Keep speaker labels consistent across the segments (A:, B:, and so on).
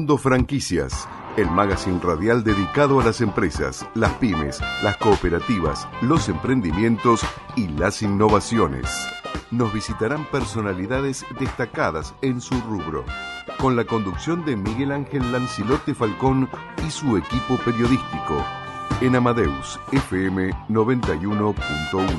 A: Mundo Franquicias, el magazine radial dedicado a las empresas, las pymes, las cooperativas, los emprendimientos y las innovaciones. Nos visitarán personalidades destacadas en su rubro, con la conducción de Miguel Ángel Lancilote Falcón y su equipo periodístico, en Amadeus FM 91.1.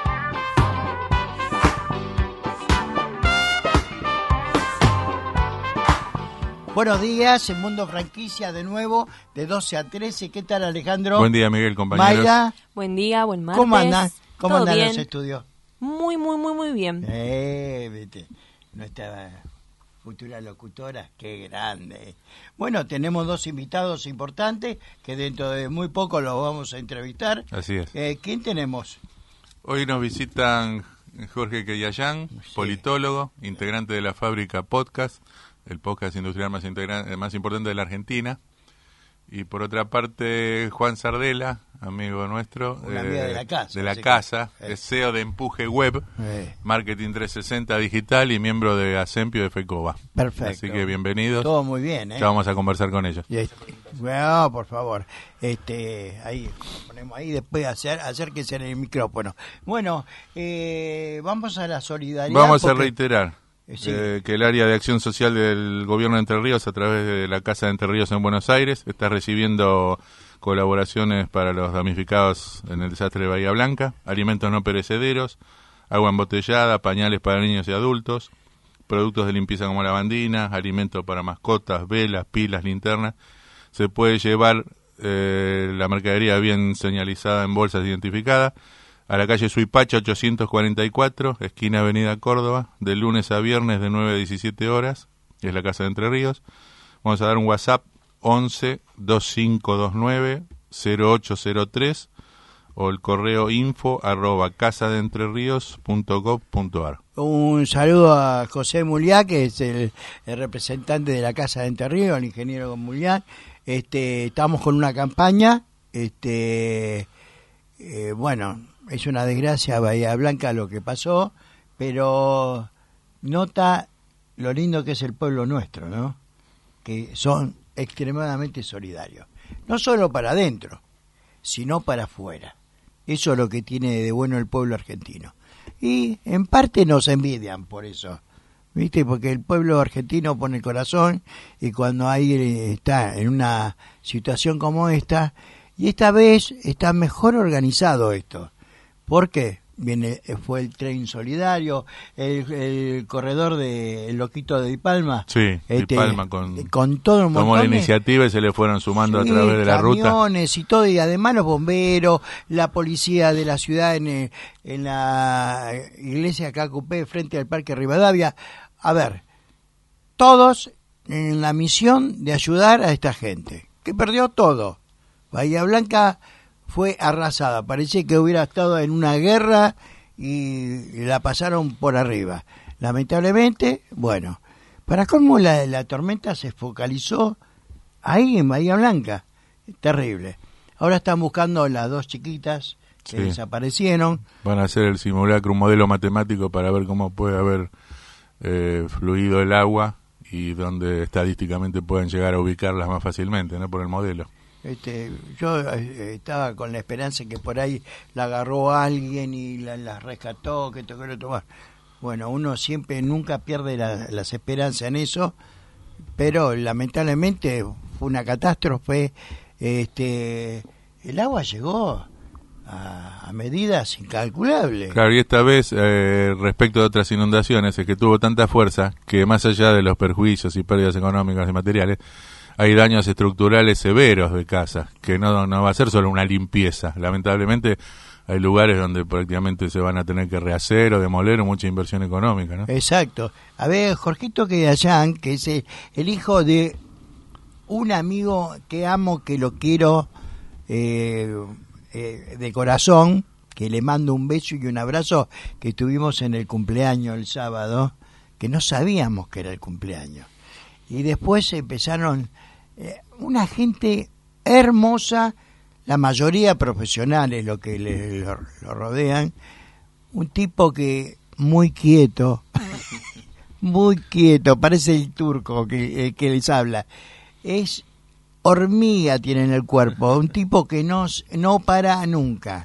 B: Buenos días, en Mundo Franquicia de nuevo, de 12 a 13. ¿Qué tal, Alejandro?
C: Buen día, Miguel, compañeros.
B: Mayra.
D: Buen día, buen martes.
B: ¿Cómo andan? ¿Cómo andan
D: bien?
B: los estudios?
D: Muy bien.
B: Viste, nuestra futura locutora, qué grande. Bueno, tenemos dos invitados importantes que dentro de muy poco los vamos a entrevistar.
C: Así es.
B: ¿Quién tenemos?
C: Hoy nos visitan Jorge Queyayán,
B: Sí.
C: politólogo, integrante de la Fábrica Podcast, el podcast industrial más importante de la Argentina. Y por otra parte, Juan Sardela, amigo nuestro.
B: Un amigo de la casa.
C: De la casa, es CEO de Empuje Web, Marketing 360 Digital y miembro de Asempio de FECOBA.
B: Perfecto.
C: Así que bienvenidos.
B: Todo muy bien,
C: Ya vamos a conversar con ellos.
B: Bueno, por favor. Ahí ponemos ahí, después acérquese en el micrófono. Bueno, vamos a la solidaridad.
C: Vamos a reiterar.
B: Sí.
C: Que el área de acción social del gobierno de Entre Ríos, a través de la Casa de Entre Ríos en Buenos Aires, está recibiendo colaboraciones para los damnificados en el desastre de Bahía Blanca, alimentos no perecederos, agua embotellada, pañales para niños y adultos, productos de limpieza como lavandinas, alimentos para mascotas, velas, pilas, linternas. Se puede llevar la mercadería bien señalizada en bolsas identificadas a la calle Suipacha 844, esquina Avenida Córdoba, de lunes a viernes de 9 a 17 horas, que es la Casa de Entre Ríos. Vamos a dar un WhatsApp 11 2529 0803 o el correo info@casadentrerios.gov.ar.
B: Un saludo a José Muliá, que es el representante de la Casa de Entre Ríos, el ingeniero Muliá. Estamos con una campaña, bueno, es una desgracia Bahía Blanca lo que pasó, pero nota lo lindo que es el pueblo nuestro, ¿no? Que son extremadamente solidarios, no solo para adentro, sino para afuera. Eso es lo que tiene de bueno el pueblo argentino. Y en parte nos envidian por eso, ¿viste? Porque el pueblo argentino pone el corazón y cuando ahí está en una situación como esta, y esta vez está mejor organizado esto. ¿Por qué? Fue el tren solidario, el corredor de el loquito de Di Palma.
C: Sí, Di Palma con
B: todo un montón.
C: Tomó la iniciativa y se le fueron sumando a través de la ruta.
B: Camiones y todo, y además los bomberos, la policía de la ciudad en la iglesia KQP frente al Parque Rivadavia. A ver, todos en la misión de ayudar a esta gente, que perdió todo. Bahía Blanca fue arrasada, parecía que hubiera estado en una guerra y la pasaron por arriba. Lamentablemente, bueno, para colmo la tormenta se focalizó ahí en Bahía Blanca, terrible. Ahora están buscando las dos chiquitas que desaparecieron.
C: Van a hacer el simulacro, un modelo matemático para ver cómo puede haber fluido el agua y dónde estadísticamente pueden llegar a ubicarlas más fácilmente, ¿no? Por el modelo.
B: Yo estaba con la esperanza que por ahí la agarró alguien y la rescató, que tocó lo tomar. Bueno, uno siempre nunca pierde las esperanzas en eso, pero lamentablemente fue una catástrofe. El agua llegó a medidas incalculables.
C: Claro, y esta vez, respecto de otras inundaciones, es que tuvo tanta fuerza que más allá de los perjuicios y pérdidas económicas y materiales, hay daños estructurales severos de casas, que no va a ser solo una limpieza. Lamentablemente hay lugares donde prácticamente se van a tener que rehacer o demoler o mucha inversión económica, ¿no?
B: Exacto. A ver, Jorgito Queyayán, que es el hijo de un amigo que amo, que lo quiero de corazón, que le mando un beso y un abrazo, que tuvimos en el cumpleaños el sábado, que no sabíamos que era el cumpleaños. Y después empezaron una gente hermosa, la mayoría profesionales, lo que lo rodean, un tipo que muy quieto, parece el turco que les habla, es hormiga, tiene en el cuerpo, un tipo que no para nunca.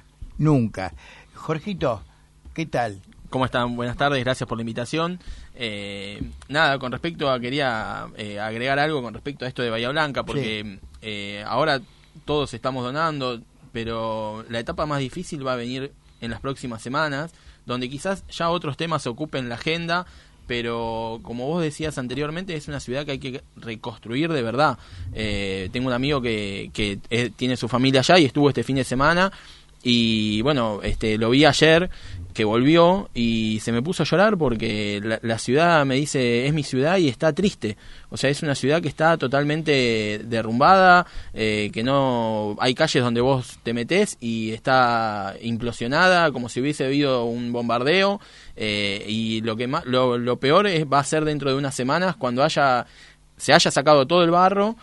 B: Jorgito, ¿qué tal?
E: ¿Cómo están? Buenas tardes, gracias por la invitación. Nada, con respecto a, quería agregar algo con respecto a esto de Bahía Blanca, porque ahora todos estamos donando, pero la etapa más difícil va a venir en las próximas semanas, donde quizás ya otros temas se ocupen la agenda, pero como vos decías anteriormente, es una ciudad que hay que reconstruir de verdad. Tengo un amigo que tiene su familia allá y estuvo este fin de semana, y bueno, lo vi ayer que volvió y se me puso a llorar porque la ciudad, me dice, es mi ciudad y está triste. O sea, es una ciudad que está totalmente derrumbada, que no hay calles donde vos te metés y está implosionada, como si hubiese habido un bombardeo, y lo peor va a ser dentro de unas semanas, cuando se haya sacado todo el barro,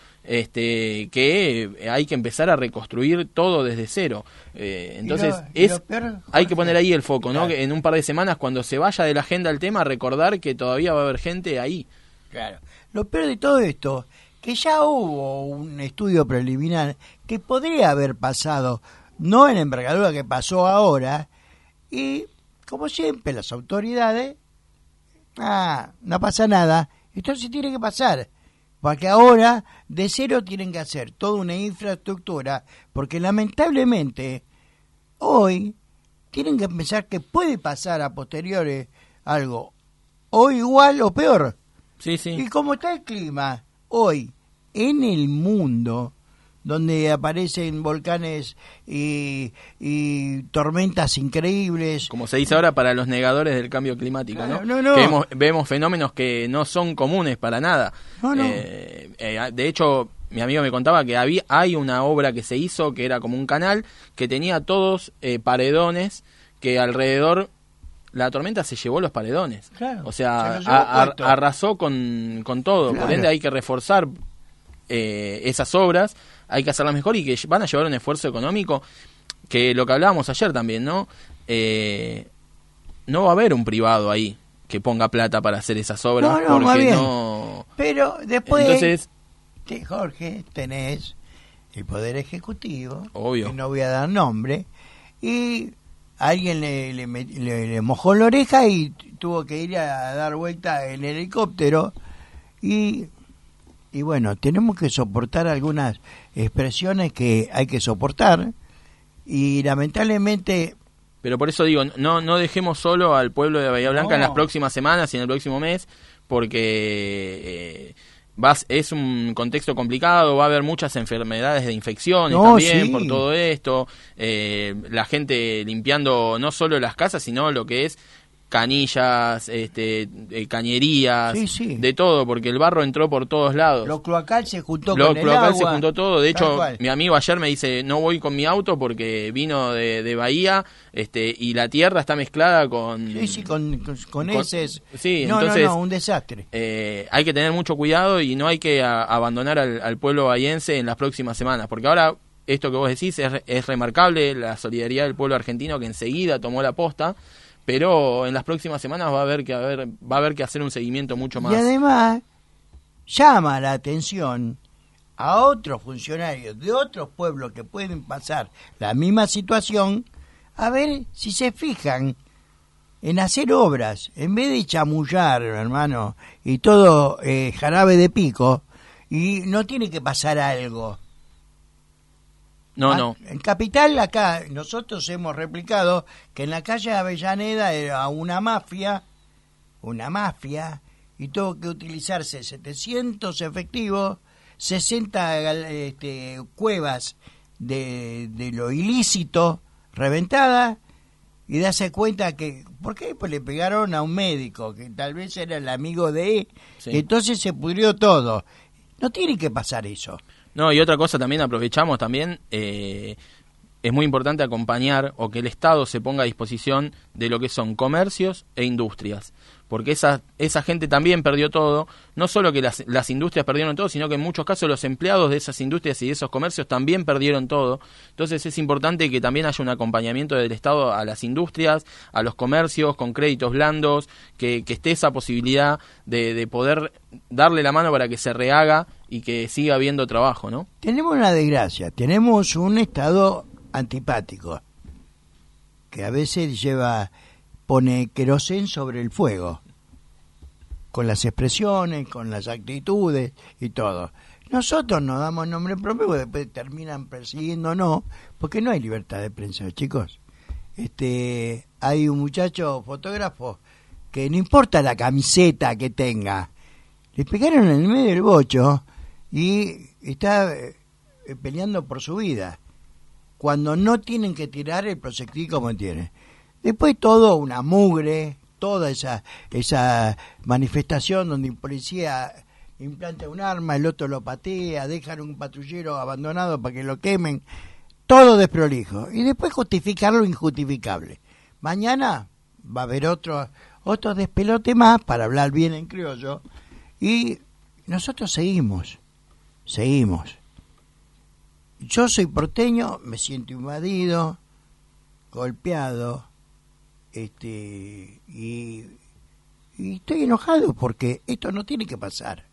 E: que hay que empezar a reconstruir todo desde cero. Entonces peor, hay que poner ahí el foco, claro, ¿no? Que en un par de semanas, cuando se vaya de la agenda el tema, recordar que todavía va a haber gente ahí.
B: Claro. Lo peor de todo esto, que ya hubo un estudio preliminar que podría haber pasado, no en la envergadura que pasó ahora, y como siempre las autoridades, no pasa nada, esto sí tiene que pasar. Porque ahora de cero tienen que hacer toda una infraestructura, porque lamentablemente hoy tienen que pensar que puede pasar a posteriores algo o igual o peor.
E: Sí, sí.
B: Y como está el clima hoy en el mundo, donde aparecen volcanes y tormentas increíbles.
E: Como se dice ahora para los negadores del cambio climático,
B: claro,
E: ¿no? Que vemos fenómenos que no son comunes para nada.
B: No.
E: De hecho, mi amigo me contaba que hay una obra que se hizo que era como un canal que tenía todos paredones que alrededor... La tormenta se llevó los paredones.
B: Claro,
E: o sea,
B: se
E: arrasó con todo. Claro. Por ende hay que reforzar esas obras, hay que hacerlas mejor y que van a llevar un esfuerzo económico, que lo que hablábamos ayer también, ¿no? No va a haber un privado ahí que ponga plata para hacer esas obras, porque no...
B: Pero después,
E: entonces,
B: Jorge, tenés el Poder Ejecutivo,
E: obvio,
B: que no voy a dar nombre, y alguien le mojó la oreja y tuvo que ir a dar vuelta en el helicóptero, y bueno, tenemos que soportar algunas expresiones que hay que soportar, y lamentablemente...
E: Pero por eso digo, no dejemos solo al pueblo de Bahía Blanca en las próximas semanas y en el próximo mes, porque es un contexto complicado, va a haber muchas enfermedades de infecciones también, sí, por todo esto, la gente limpiando no solo las casas, sino lo que es canillas, cañerías,
B: sí,
E: de todo, porque el barro entró por todos lados.
B: Lo cloacal se juntó con el agua.
E: Se juntó todo. De hecho, mi amigo ayer me dice, no voy con mi auto porque vino de Bahía, y la tierra está mezclada con...
B: Sí, con heces.
E: Sí,
B: no,
E: entonces...
B: un desastre.
E: Hay que tener mucho cuidado y no hay que abandonar al pueblo bahiense en las próximas semanas, porque ahora, esto que vos decís, es remarcable, la solidaridad del pueblo argentino que enseguida tomó la posta, pero en las próximas semanas va a haber que hacer un seguimiento mucho más.
B: Y además llama la atención a otros funcionarios de otros pueblos que pueden pasar la misma situación, a ver si se fijan en hacer obras, en vez de chamullar, hermano, y todo jarabe de pico, y no tiene que pasar algo.
E: No.
B: En Capital, acá, nosotros hemos replicado que en la calle Avellaneda era una mafia, y tuvo que utilizarse 700 efectivos, 60 cuevas de lo ilícito reventadas, y darse cuenta que, ¿por qué? Pues le pegaron a un médico, que tal vez era el amigo de
E: sí.
B: Y entonces se pudrió todo. No tiene que pasar eso.
E: No, y otra cosa también aprovechamos también, es muy importante acompañar o que el Estado se ponga a disposición de lo que son comercios e industrias, porque esa gente también perdió todo, no solo que las industrias perdieron todo, sino que en muchos casos los empleados de esas industrias y de esos comercios también perdieron todo. Entonces es importante que también haya un acompañamiento del Estado a las industrias, a los comercios con créditos blandos, que esté esa posibilidad de poder darle la mano para que se rehaga y que siga habiendo trabajo, ¿no?
B: Tenemos una desgracia, tenemos un Estado antipático que a veces pone querosén sobre el fuego, con las expresiones, con las actitudes y todo. Nosotros nos damos nombre propio y después terminan persiguiéndonos, porque no hay libertad de prensa, chicos. Hay un muchacho fotógrafo que no importa la camiseta que tenga, le pegaron en el medio del bocho y está peleando por su vida, cuando no tienen que tirar el proyectil como tiene. Después todo una mugre, toda esa manifestación donde un policía implanta un arma, el otro lo patea, dejan un patrullero abandonado para que lo quemen, todo desprolijo. Y después justificar lo injustificable. Mañana va a haber otro despelote más, para hablar bien en criollo, y nosotros seguimos. Yo soy porteño, me siento invadido, golpeado, y estoy enojado porque esto no tiene que pasar.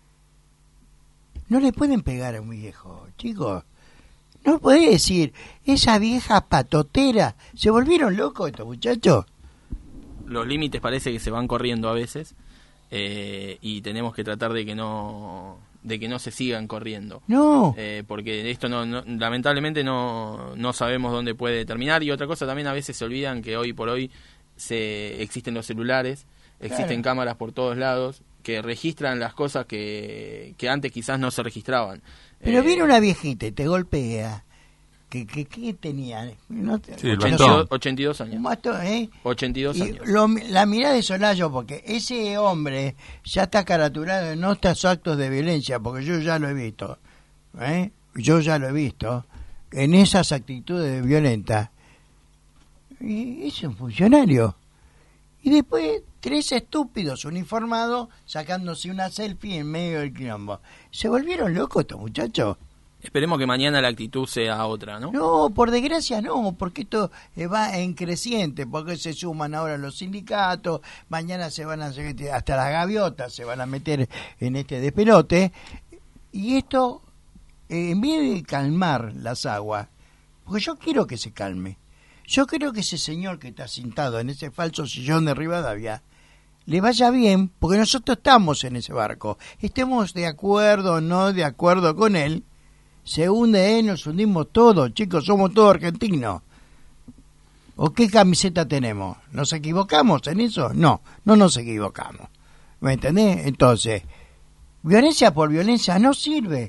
B: No le pueden pegar a un viejo, chicos. No podés decir, esa vieja patotera, ¿se volvieron locos estos muchachos?
E: Los límites parece que se van corriendo a veces, y tenemos que tratar de que no se sigan corriendo.
B: No.
E: Porque esto lamentablemente no sabemos dónde puede terminar. Y otra cosa, también a veces se olvidan que hoy por hoy existen los celulares, existen cámaras por todos lados que registran las cosas que antes quizás no se registraban.
B: Pero viene una viejita y te golpea. ¿Qué tenía? No,
C: sí,
E: 82 años. 82 años.
B: La mirada de Solayo, porque ese hombre ya está caraturado en otros actos de violencia, porque yo ya lo he visto. Yo ya lo he visto. En esas actitudes violentas. Y es un funcionario. Y después 3 estúpidos uniformados sacándose una selfie en medio del quilombo. ¿Se volvieron locos estos muchachos?
E: Esperemos que mañana la actitud sea otra, ¿no?
B: No, por desgracia no, porque esto va en creciente, porque se suman ahora los sindicatos, mañana se van a hacer, hasta las gaviotas se van a meter en este despelote, y esto, en vez de calmar las aguas, porque yo quiero que se calme, yo quiero que ese señor que está sentado en ese falso sillón de Rivadavia, le vaya bien, porque nosotros estamos en ese barco, estemos de acuerdo o no de acuerdo con él, se hunde él, nos hundimos todos, chicos, somos todos argentinos. ¿O qué camiseta tenemos? ¿Nos equivocamos en eso? No nos equivocamos. ¿Me entendés? Entonces, violencia por violencia no sirve.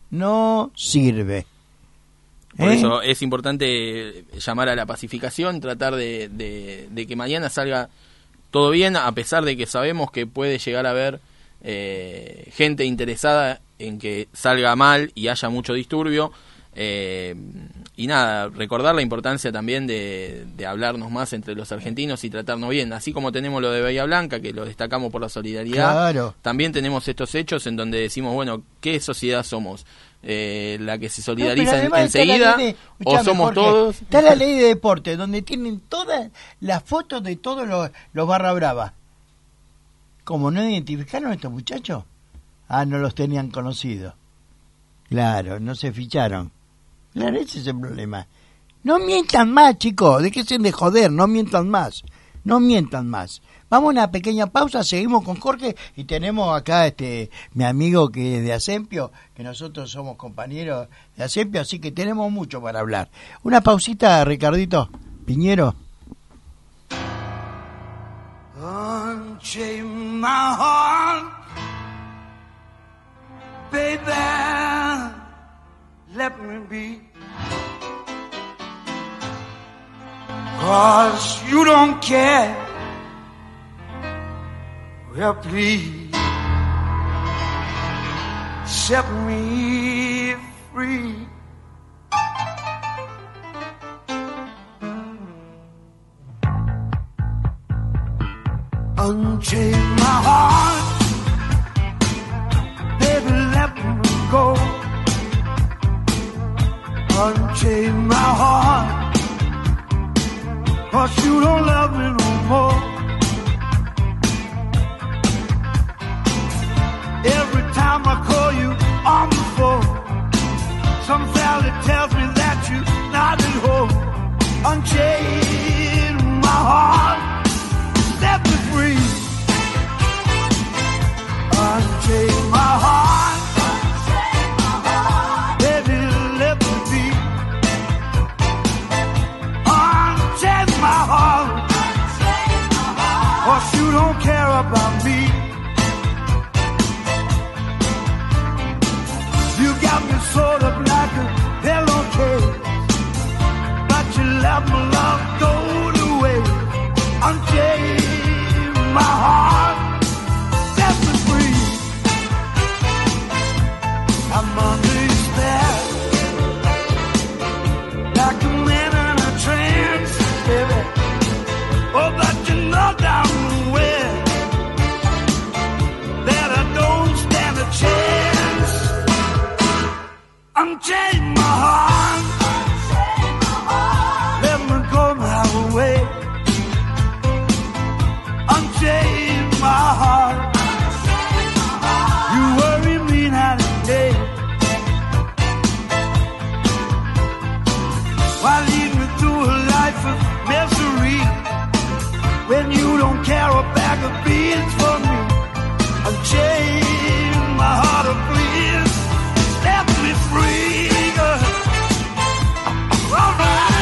E: Por eso es importante llamar a la pacificación, tratar de que mañana salga todo bien, a pesar de que sabemos que puede llegar a haber gente interesada en que salga mal y haya mucho disturbio, y nada, recordar la importancia también de hablarnos más entre los argentinos y tratarnos bien, así como tenemos lo de Bahía Blanca, que lo destacamos por la solidaridad. Claro. También tenemos estos hechos en donde decimos, bueno, ¿qué sociedad somos? La que se solidariza enseguida, o somos Jorge, todos.
B: Está la ley de deporte donde tienen todas las fotos de todos los barra brava. ¿Cómo no identificaron a estos muchachos? No los tenían conocidos. Claro, no se ficharon. Claro, ese es el problema. No mientan más, chicos, déjense de joder, no mientan más. Vamos a una pequeña pausa, seguimos con Jorge y tenemos acá mi amigo que es de Asempio, que nosotros somos compañeros de Asempio, así que tenemos mucho para hablar. Una pausita, Ricardito Piñero.
F: Unchain my heart, baby, let me be, 'cause you don't care, well please, set me free. Unchain my heart, baby, let me go. Unchain my heart, 'cause you don't love me no more. Every time I call you don't care about me. You got me sort of like a pillowcase, but you let my love go to waste. Unchain my heart, set me free. I'm under your spell, like a man in a trance, baby. Oh, but you know down well that I don't stand a chance. Unchain my heart, let me go my way. Unchain my heart, you worry me night and day. Why lead me through a life of misery when you don't care a bag of beans for me? Unchain my heart, oh please, set me free. All right.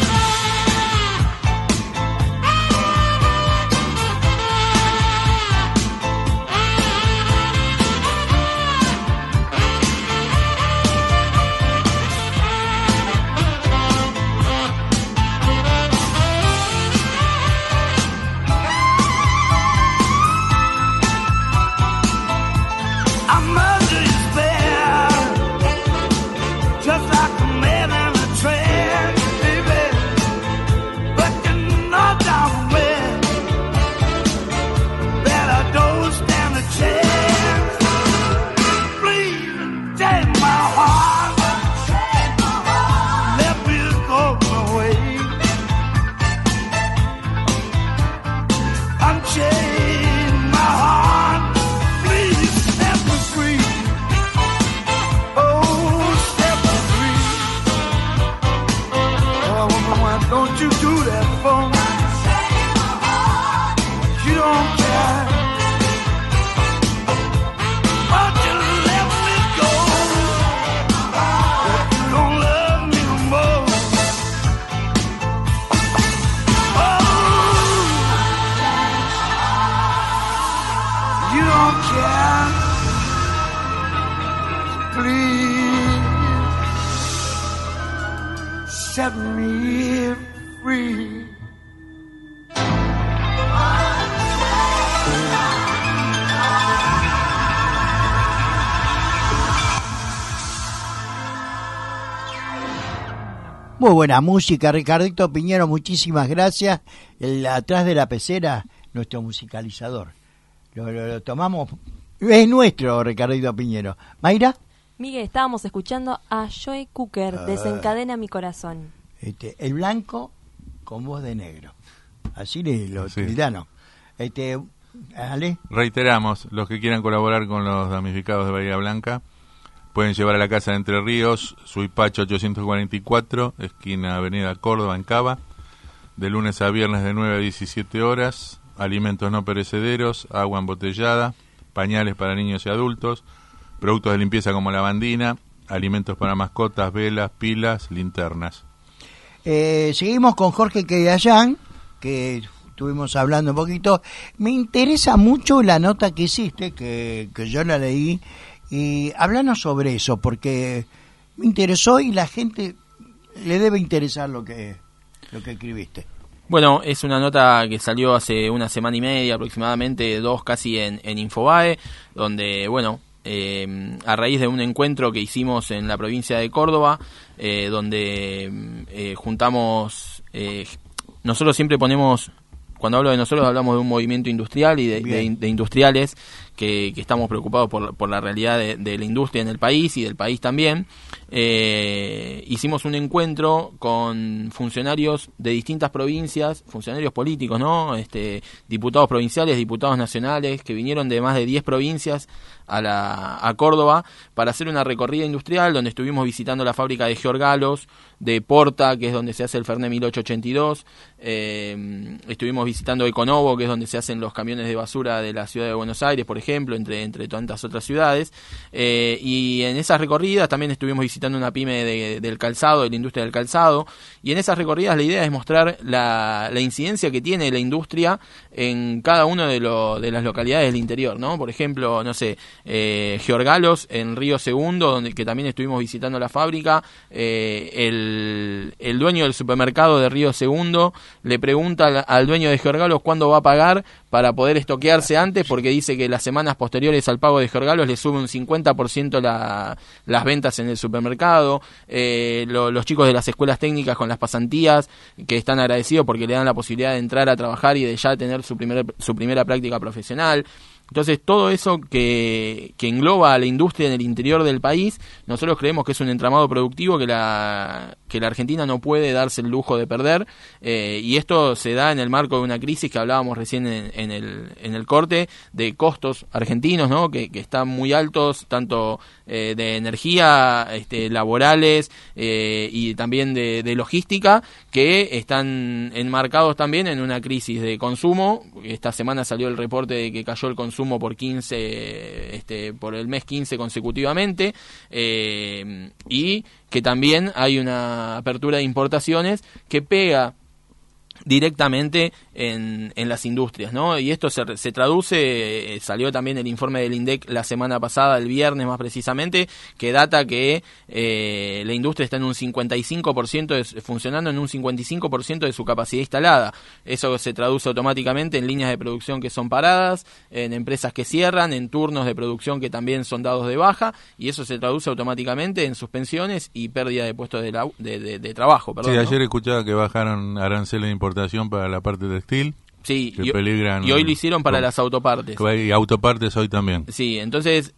F: I'm under your spell, just like a man in a trance, baby. But you know down well that I don't stand a chance. Please take my heart, let me go my way. Unchain my heart, please set me free. Oh, set me free. Oh, woman, why don't you do that for me? You don't care. Won't you let me go? If you don't love me no more. Oh, you don't care. Please set me free.
B: Muy buena música, Ricardito Piñero, muchísimas gracias. Atrás de la pecera, nuestro musicalizador. Lo tomamos, es nuestro, Ricardito Piñero. ¿Mayra?
D: Miguel, estábamos escuchando a Joe Cooker, Desencadena mi corazón.
B: El blanco con voz de negro. Así lo
C: Sí.
B: tildaron. Ale.
C: Reiteramos, los que quieran colaborar con los damnificados de Bahía Blanca pueden llevar a la Casa de Entre Ríos, Suipacha 844, esquina Avenida Córdoba, en Cava, de lunes a viernes de 9 a 17 horas, alimentos no perecederos, agua embotellada, pañales para niños y adultos, productos de limpieza como lavandina, alimentos para mascotas, velas, pilas, linternas.
B: Seguimos con Jorge Quedayán, que estuvimos hablando un poquito. Me interesa mucho la nota que hiciste, que yo la leí, y háblanos sobre eso, porque me interesó y la gente le debe interesar lo que escribiste.
E: Bueno, es una nota que salió hace una semana y media aproximadamente, 2 casi en Infobae, donde, bueno, a raíz de un encuentro que hicimos en la provincia de Córdoba, donde juntamos, nosotros siempre ponemos, cuando hablo de nosotros hablamos de un movimiento industrial y de industriales que estamos preocupados por la realidad de la industria en el país y del país también. Hicimos un encuentro con funcionarios de distintas provincias, funcionarios políticos, ¿no? Diputados provinciales, diputados nacionales, que vinieron de más de 10 provincias a Córdoba para hacer una recorrida industrial, donde estuvimos visitando la fábrica de Georgalos, de Porta, que es donde se hace el Fernet 1882, estuvimos visitando Econovo, que es donde se hacen los camiones de basura de la ciudad de Buenos Aires, por ejemplo, ejemplo, entre tantas otras ciudades. Y en esas recorridas también estuvimos visitando una pyme del calzado, de la industria del calzado, y en esas recorridas la idea es mostrar la incidencia que tiene la industria en cada uno de las localidades del interior, ¿no? Por ejemplo, no sé, Georgalos en Río Segundo, que también estuvimos visitando la fábrica, el dueño del supermercado de Río Segundo le pregunta al dueño de Georgalos cuándo va a pagar para poder estoquearse antes, porque dice que las semanas posteriores al pago de Georgalos le sube un 50% las ventas en el supermercado. Los chicos de las escuelas técnicas con las pasantías, que están agradecidos porque le dan la posibilidad de entrar a trabajar y de ya tener su primera práctica profesional. Entonces, todo eso que engloba a la industria en el interior del país, nosotros creemos que es un entramado productivo que la Argentina no puede darse el lujo de perder, y esto se da en el marco de una crisis que hablábamos recién en el corte, de costos argentinos, ¿no? que están muy altos, tanto de energía, laborales, y también de logística, que están enmarcados también en una crisis de consumo. Esta semana salió el reporte de que cayó el consumo por el mes 15 consecutivamente, y que también hay una apertura de importaciones que pega directamente en las industrias, ¿no? Y esto se traduce, salió también el informe del INDEC la semana pasada, el viernes más precisamente, que data que la industria está en un 55%, funcionando en un 55% de su capacidad instalada. Eso se traduce automáticamente en líneas de producción que son paradas, en empresas que cierran, en turnos de producción que también son dados de baja, y eso se traduce automáticamente en suspensiones y pérdida de puestos de trabajo. Perdón,
C: sí,
E: ¿no?
C: ayer escuchaba que bajaron aranceles de importación para la parte textil.
E: Sí,
C: que peligran,
E: y hoy lo hicieron para las autopartes.
C: Y autopartes hoy también.
E: Sí, entonces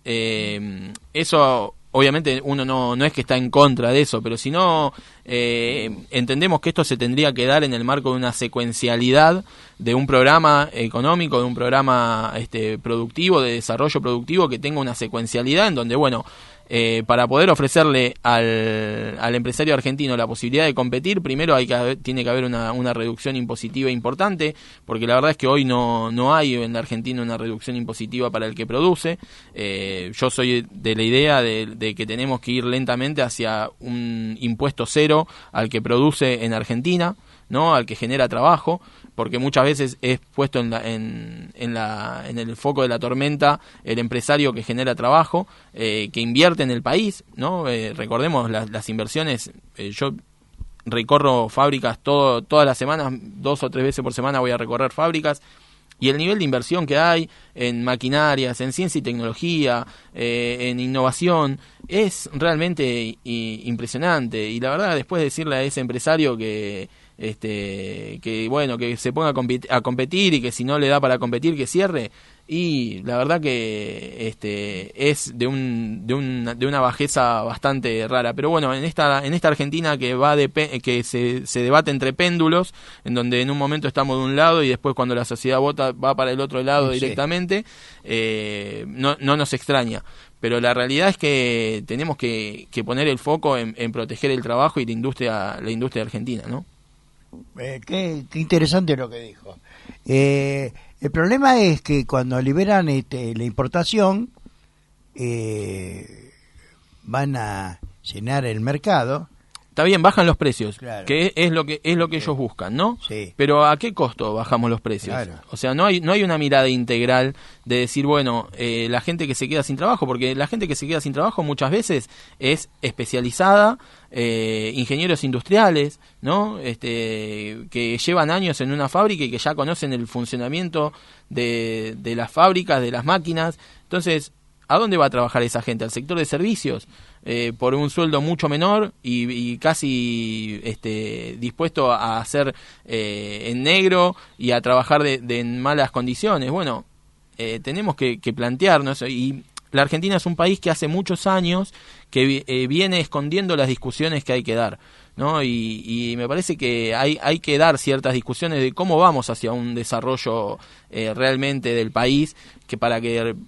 E: eso obviamente uno no es que está en contra de eso, pero si no entendemos que esto se tendría que dar en el marco de una secuencialidad de un programa económico, de un programa productivo, de desarrollo productivo, que tenga una secuencialidad en donde, bueno, para poder ofrecerle al empresario argentino la posibilidad de competir, primero tiene que haber una reducción impositiva importante, porque la verdad es que hoy no hay en la Argentina una reducción impositiva para el que produce. Yo soy de la idea de que tenemos que ir lentamente hacia un impuesto cero al que produce en Argentina, ¿no? Al que genera trabajo, porque muchas veces es puesto en el foco de la tormenta el empresario que genera trabajo, que invierte en el país, ¿no? Recordemos las inversiones. Yo recorro fábricas todas las semanas, 2 o 3 veces por semana voy a recorrer fábricas, y el nivel de inversión que hay en maquinarias, en ciencia y tecnología, en innovación, es realmente impresionante. Y la verdad, después de decirle a ese empresario que bueno, que se ponga a competir, y que si no le da para competir que cierre, y la verdad que es de una bajeza bastante rara. Pero bueno, en esta Argentina que se debate entre péndulos, en donde en un momento estamos de un lado y después cuando la sociedad vota va para el otro lado directamente, no nos extraña. Pero la realidad es que tenemos que poner el foco en proteger el trabajo y la industria argentina, ¿no?
B: Qué interesante lo que dijo. El problema es que cuando liberan la importación, van a llenar el mercado.
E: Está bien, bajan los precios,
B: claro,
E: que es lo que ellos buscan, ¿no?
B: Sí.
E: Pero ¿a qué costo bajamos los precios?
B: Claro.
E: O sea, no hay una mirada integral de decir, bueno, la gente que se queda sin trabajo, porque la gente que se queda sin trabajo muchas veces es especializada, ingenieros industriales, ¿no? Que llevan años en una fábrica y que ya conocen el funcionamiento de las fábricas, de las máquinas. Entonces, ¿a dónde va a trabajar esa gente? ¿Al sector de servicios? Por un sueldo mucho menor y casi dispuesto a hacer en negro y a trabajar en malas condiciones. Bueno, tenemos que plantearnos, y la Argentina es un país que hace muchos años que viene escondiendo las discusiones que hay que dar, ¿no? Y me parece que hay que dar ciertas discusiones de cómo vamos hacia un desarrollo realmente del país, que para que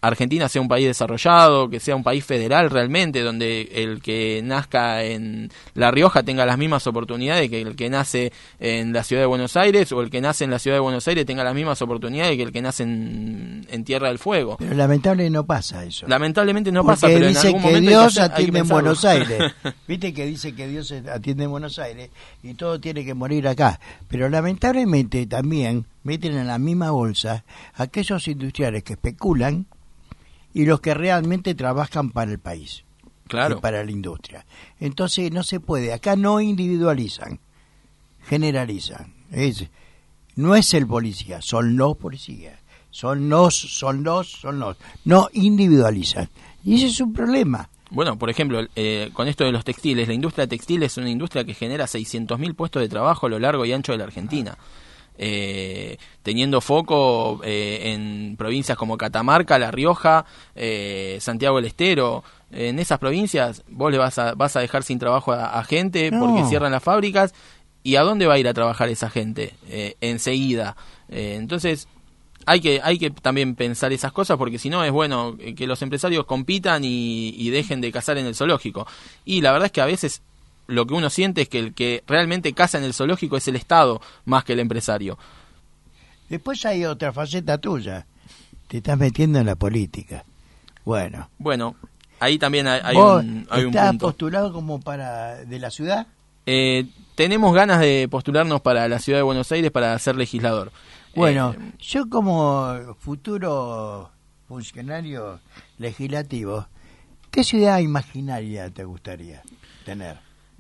E: Argentina sea un país desarrollado, que sea un país federal realmente, donde el que nazca en La Rioja tenga las mismas oportunidades que el que nace en la ciudad de Buenos Aires, o el que nace en la ciudad de Buenos Aires tenga las mismas oportunidades que el que nace en Tierra del Fuego.
B: Pero lamentablemente no pasa eso.
E: Lamentablemente no
B: Porque
E: pasa, pero en
B: dice
E: algún
B: que
E: momento
B: Dios
E: hay que
B: atiende en
E: pensarlo.
B: Buenos Aires. Viste que dice que Dios atiende en Buenos Aires y todo tiene que morir acá. Pero lamentablemente también meten en la misma bolsa aquellos industriales que especulan y los que realmente trabajan para el país.
E: Claro.
B: Y para la industria. Entonces no se puede. Acá no individualizan, generalizan. No es el policía, son los policías. Son los. No individualizan. Y ese es un problema.
E: Bueno, por ejemplo, con esto de los textiles, la industria textil es una industria que genera 600.000 puestos de trabajo a lo largo y ancho de la Argentina. Teniendo foco en provincias como Catamarca, La Rioja, Santiago del Estero. En esas provincias vos le vas a dejar sin trabajo a gente porque cierran las fábricas. ¿Y a dónde va a ir a trabajar esa gente? Enseguida. Entonces hay que también pensar esas cosas, porque si no es bueno que los empresarios compitan y dejen de cazar en el zoológico. Y la verdad es que a veces lo que uno siente es que el que realmente caza en el zoológico es el Estado más que el empresario.
B: Después hay otra faceta tuya. Te estás metiendo en la política. Bueno,
E: ahí también hay
B: ¿vos
E: un
B: estás
E: punto.
B: postulado como de la ciudad?
E: Tenemos ganas de postularnos para la ciudad de Buenos Aires para ser legislador.
B: Bueno, yo como futuro funcionario legislativo, ¿qué ciudad imaginaria te gustaría tener?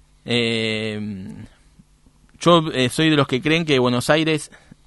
E: Yo soy de los que creen que Buenos Aires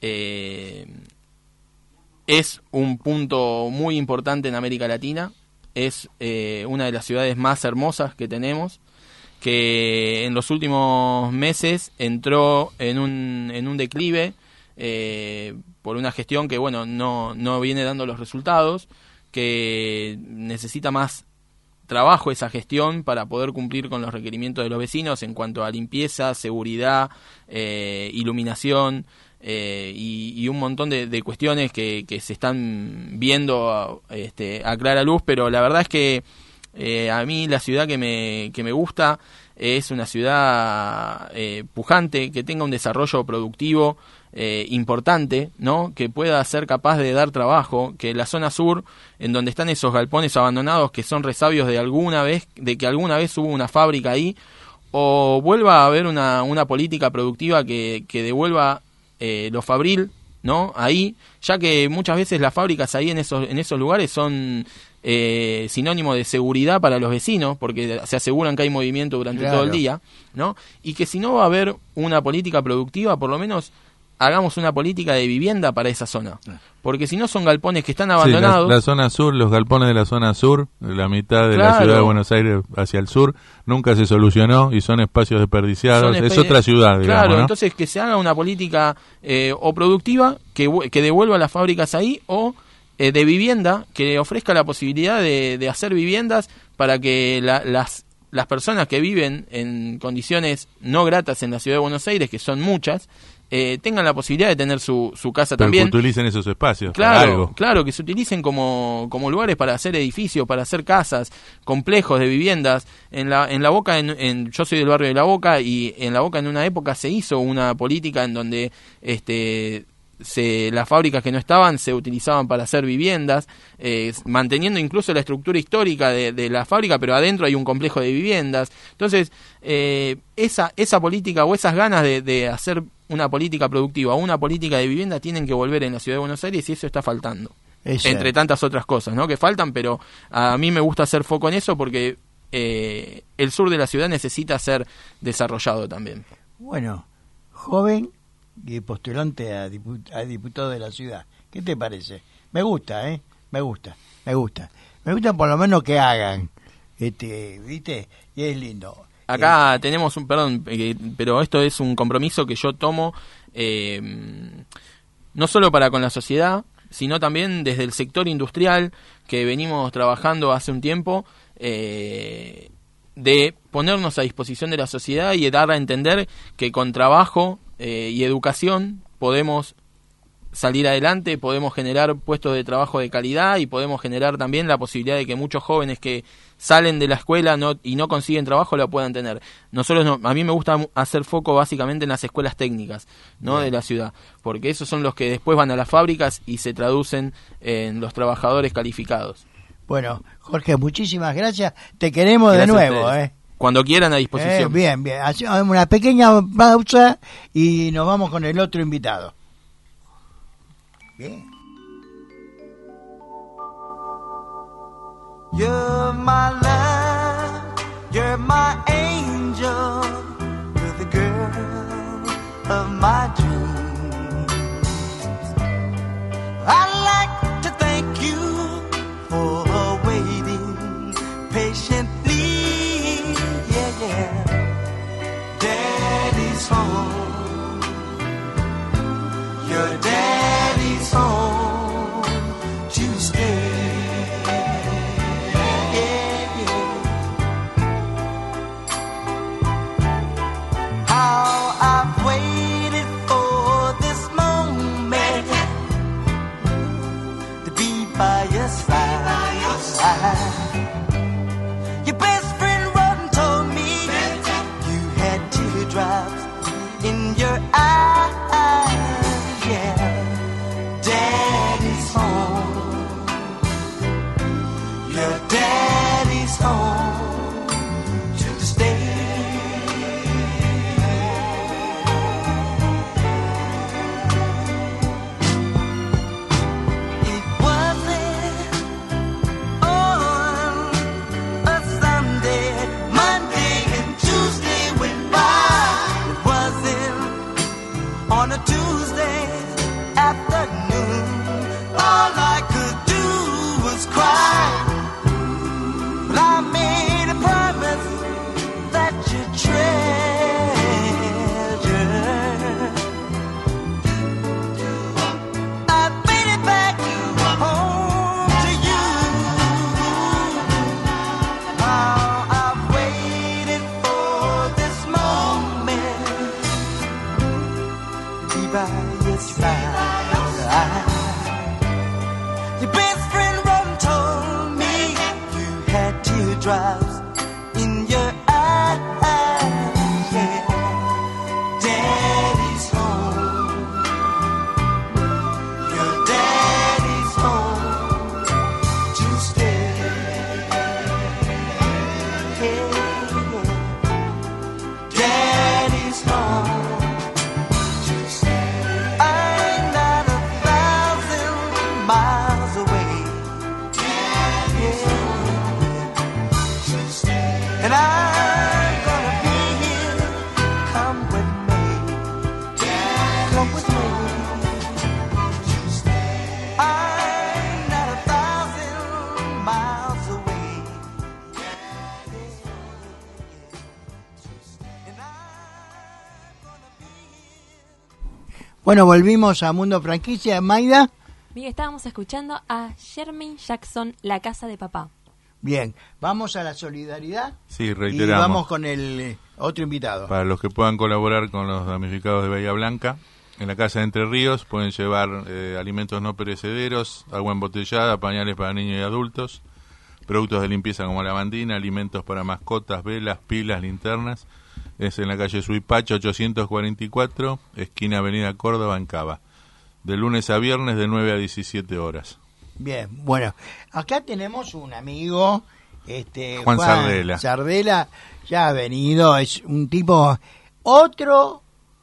E: es un punto muy importante en América Latina. Es una de las ciudades más hermosas que tenemos, que en los últimos meses entró en un declive por una gestión que no viene dando los resultados, que necesita más trabajo esa gestión para poder cumplir con los requerimientos de los vecinos en cuanto a limpieza, seguridad, iluminación y un montón de cuestiones que se están viendo a clara luz. Pero la verdad es que a mí la ciudad que me gusta es una ciudad pujante, que tenga un desarrollo productivo importante, ¿no? Que pueda ser capaz de dar trabajo, que la zona sur, en donde están esos galpones abandonados que son resabios de que alguna vez hubo una fábrica ahí, o vuelva a haber una política productiva que devuelva lo fabril, ¿no? Ahí, ya que muchas veces las fábricas ahí en esos lugares son sinónimo de seguridad para los vecinos, porque se aseguran que hay movimiento durante todo el día, ¿no? Y que si no va a haber una política productiva, por lo menos hagamos una política de vivienda para esa zona, porque si no son galpones que están abandonados.
C: Sí, la zona sur, los galpones de la zona sur, la mitad de la ciudad de Buenos Aires hacia el sur, nunca se solucionó y son espacios desperdiciados. Es otra ciudad, digamos,
E: claro,
C: ¿no?
E: Entonces que se haga una política o productiva que devuelva las fábricas ahí, o de vivienda que ofrezca la posibilidad de hacer viviendas para que las personas que viven en condiciones no gratas en la ciudad de Buenos Aires, que son muchas, tengan la posibilidad de tener su casa
C: pero
E: también.
C: que utilicen esos espacios para algo.
E: Claro, que se utilicen como lugares para hacer edificios, para hacer casas, complejos de viviendas. En La Boca, yo soy del barrio de La Boca, y en La Boca en una época se hizo una política en donde las fábricas que no estaban se utilizaban para hacer viviendas, manteniendo incluso la estructura histórica de la fábrica, pero adentro hay un complejo de viviendas. Entonces, esa política o esas ganas de hacer una política productiva o una política de vivienda tienen que volver en la ciudad de Buenos Aires, y eso está faltando. Entre tantas otras cosas, ¿no?, que faltan, pero a mí me gusta hacer foco en eso porque el sur de la ciudad necesita ser desarrollado también.
B: Bueno, joven y postulante a diputado de la ciudad. ¿Qué te parece? Me gusta, Me gusta por lo menos que hagan, ¿viste? Y es lindo.
E: Acá tenemos pero esto es un compromiso que yo tomo, no solo para con la sociedad, sino también desde el sector industrial, que venimos trabajando hace un tiempo, de ponernos a disposición de la sociedad y de dar a entender que con trabajo y educación podemos salir adelante, podemos generar puestos de trabajo de calidad y podemos generar también la posibilidad de que muchos jóvenes que salen de la escuela y no consiguen trabajo lo puedan tener. A mí me gusta hacer foco básicamente en las escuelas técnicas, ¿no? de la ciudad, porque esos son los que después van a las fábricas y se traducen en los trabajadores calificados.
B: Bueno, Jorge, muchísimas gracias. Te queremos
E: Gracias
B: de nuevo,
E: a ustedes. Cuando quieran, a disposición.
B: Bien. Hacemos una pequeña pausa y nos vamos con el otro invitado. Bien.
F: You're my love, you're my angel, you're the girl of my dreams. I'd like to thank you for waiting patiently, yeah. Daddy's home, your daddy's home to stay. How I've waited for this moment to be by your side. Your best friend wrote and told me you had teardrops in your eyes. Yeah, Daddy's home. Your daddy's home to stay. On a Tuesday afternoon, all I could do was cry. But I made a promise that you treasure. I made it back home to you. How I've waited for this moment by your side. Your best friend wrote and told me you had teardrops in your eyes. Yeah, Daddy's home. Your daddy's home to stay. Yeah, Daddy's home. And I'm gonna be here, come with me, come with me. I'm not 1,000 miles away. And I'm gonna be here.
B: Bueno, volvimos a Mundo Franquicia. Maida.
D: Miguel, estábamos escuchando a Jermaine Jackson, La Casa de Papá.
B: Bien, vamos a la solidaridad.
C: Sí,
B: Y
C: reiteramos.
B: vamos con el otro invitado.
C: Para los que puedan colaborar con los damnificados de Bahía Blanca, en la Casa de Entre Ríos pueden llevar alimentos no perecederos, agua embotellada, pañales para niños y adultos, productos de limpieza como lavandina, alimentos para mascotas, velas, pilas, linternas. Es en la calle Suipacha 844, esquina Avenida Córdoba, en Cava. De lunes a viernes de 9 a 17 horas.
B: Bien, bueno, acá tenemos un amigo,
C: Juan Sardela.
B: Sardela ya ha venido, es un tipo, otro